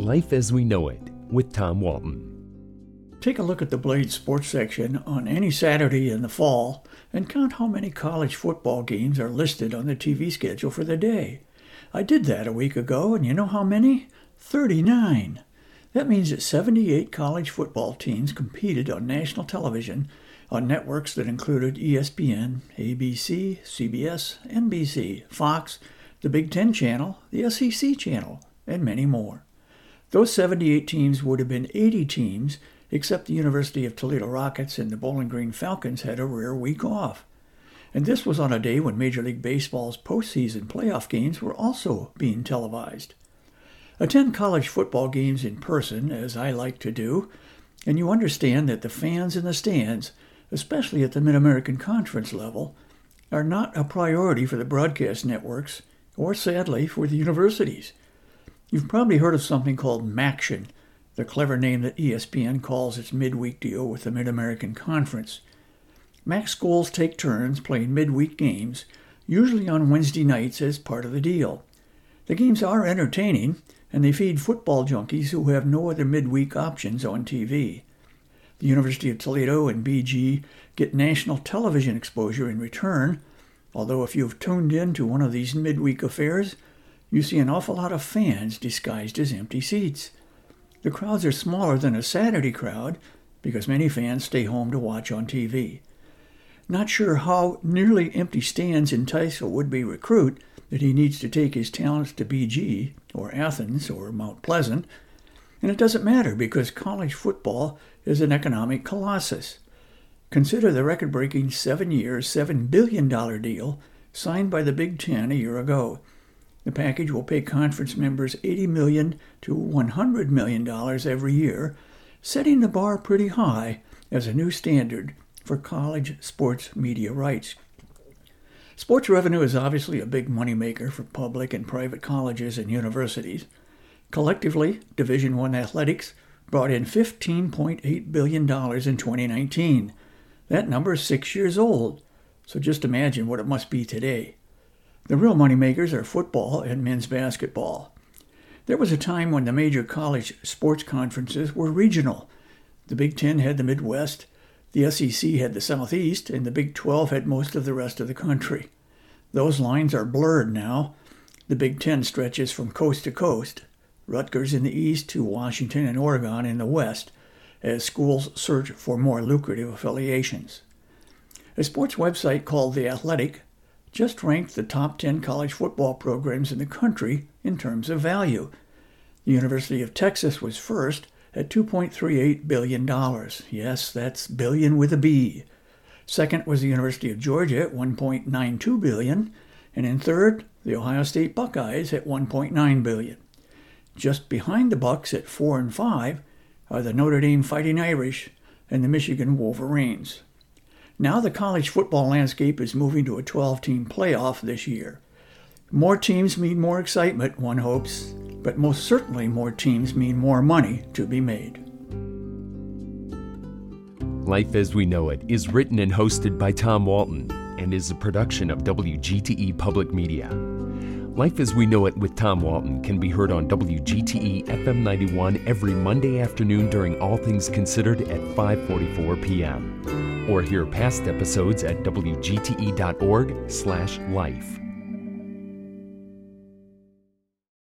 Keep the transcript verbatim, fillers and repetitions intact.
Life as We Know It with Tom Walton. Take a look at the Blade Sports section on any Saturday in the fall and count how many college football games are listed on the T V schedule for the day. I did that a week ago, and you know how many? thirty-nine. That means that seventy-eight college football teams competed on national television on networks that included E S P N, A B C, C B S, N B C, Fox, the Big Ten Channel, the S E C Channel, and many more. Those seventy-eight teams would have been eighty teams, except the University of Toledo Rockets and the Bowling Green Falcons had a rare week off. And this was on a day when Major League Baseball's postseason playoff games were also being televised. Attend college football games in person, as I like to do, and you understand that the fans in the stands, especially at the Mid-American Conference level, are not a priority for the broadcast networks, or sadly, for the universities. You've probably heard of something called MACtion, the clever name that E S P N calls its midweek deal with the Mid-American Conference. MAC schools take turns playing midweek games, usually on Wednesday nights as part of the deal. The games are entertaining, and they feed football junkies who have no other midweek options on T V. The University of Toledo and B G get national television exposure in return, although if you've tuned in to one of these midweek affairs, you see an awful lot of fans disguised as empty seats. The crowds are smaller than a Saturday crowd because many fans stay home to watch on T V. Not sure how nearly empty stands entice a would-be recruit that he needs to take his talents to B G or Athens or Mount Pleasant, and it doesn't matter because college football is an economic colossus. Consider the record-breaking seven-year, seven billion dollars deal signed by the Big Ten a year ago. The package will pay conference members eighty million dollars to one hundred million dollars every year, setting the bar pretty high as a new standard for college sports media rights. Sports revenue is obviously a big moneymaker for public and private colleges and universities. Collectively, Division I athletics brought in fifteen point eight billion dollars in twenty nineteen. That number is six years old, so just imagine what it must be today. The real moneymakers are football and men's basketball. There was a time when the major college sports conferences were regional. The Big Ten had the Midwest, the S E C had the Southeast, and the Big twelve had most of the rest of the country. Those lines are blurred now. The Big Ten stretches from coast to coast, Rutgers in the east to Washington and Oregon in the west, as schools search for more lucrative affiliations. A sports website called The Athletic just ranked the top ten college football programs in the country in terms of value. The University of Texas was first at two point three eight billion dollars. Yes, that's billion with a B. Second was the University of Georgia at one point nine two billion dollars, and in third, the Ohio State Buckeyes at one point nine billion dollars. Just behind the Bucks at four and five are the Notre Dame Fighting Irish and the Michigan Wolverines. Now the college football landscape is moving to a twelve-team playoff this year. More teams mean more excitement, one hopes, but most certainly more teams mean more money to be made. Life as We Know It is written and hosted by Tom Walton and is a production of W G T E Public Media. Life as We Know It with Tom Walton can be heard on W G T E F M ninety-one every Monday afternoon during All Things Considered at five forty-four p.m. Or hear past episodes at W G T E dot org slash life.